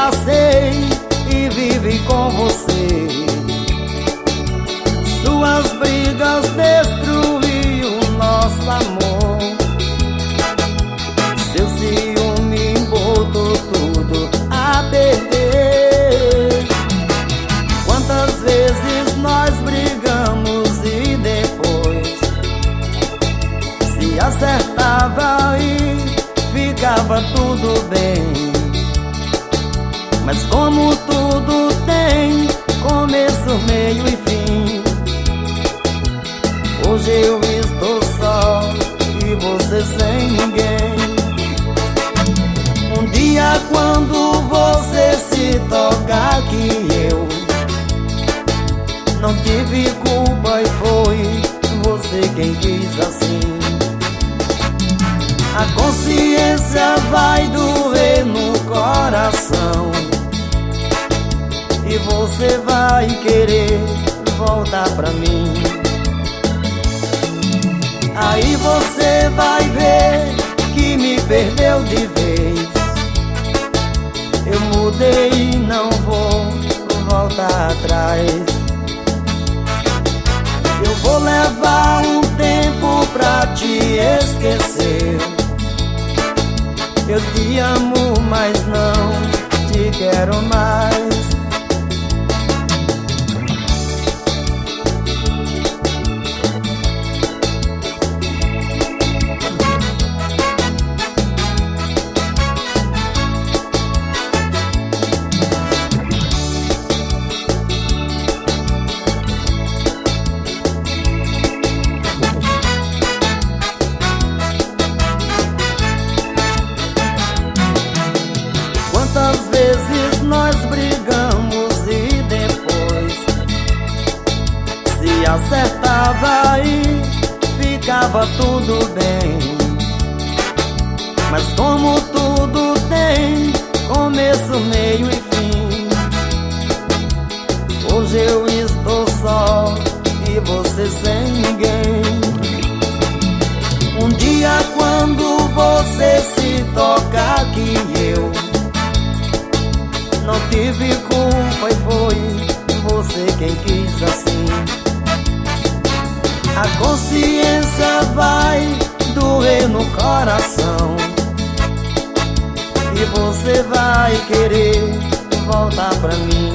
abracei e vivi com você. Suas brigas destruíram nosso amor. Seu ciúme botou tudo a perder. Quantas vezes nós brigamos e depois se acertava e ficava tudo bem. Mas como tudo tem começo, meio e fim, hoje eu estou só e você sem ninguém. Um dia quando você se tocar que eu não tive culpa e foi você quem quis assim, a consciência vai doer no coração e você vai querer voltar pra mim. Aí você vai ver que me perdeu de vez. Eu mudei e não vou voltar atrás. Eu vou levar um tempo pra te esquecer. Eu te amo, mas não te quero mais. Quantas vezes nós brigamos e depois se acertava e ficava tudo bem. Mas como tudo tem começo, meio e fim, hoje eu estou só e você sem ninguém. Um dia quando você se tocar que eu não tive culpa e foi você quem quis assim, a consciência vai doer no coração e você vai querer voltar pra mim.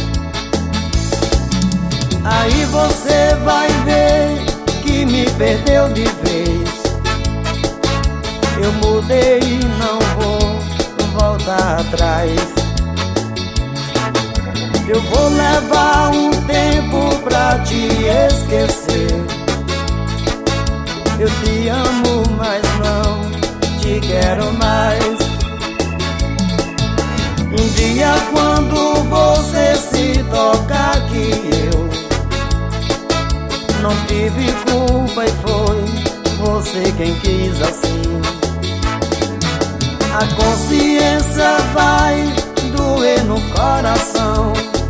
Aí você vai ver que me perdeu de vez. Eu mudei e não vou voltar atrás. Eu vou levar um tempo pra te esquecer. Eu te amo, mas não te quero mais. Um dia quando você se tocar que eu não tive culpa e foi você quem quis assim, a consciência vai doer no coração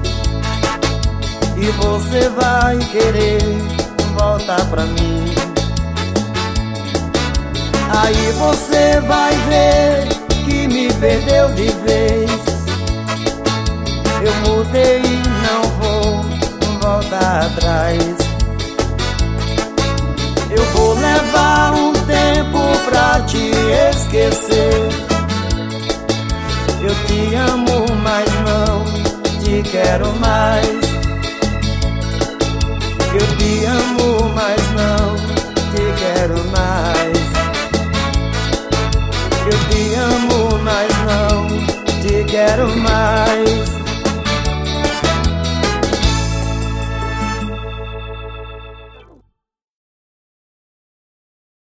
e você vai querer voltar pra mim. Aí você vai ver que me perdeu de vez. Eu mudei e não vou voltar atrás. Eu vou levar um tempo pra te esquecer. Eu te amo, mas não te quero mais. Eu te amo.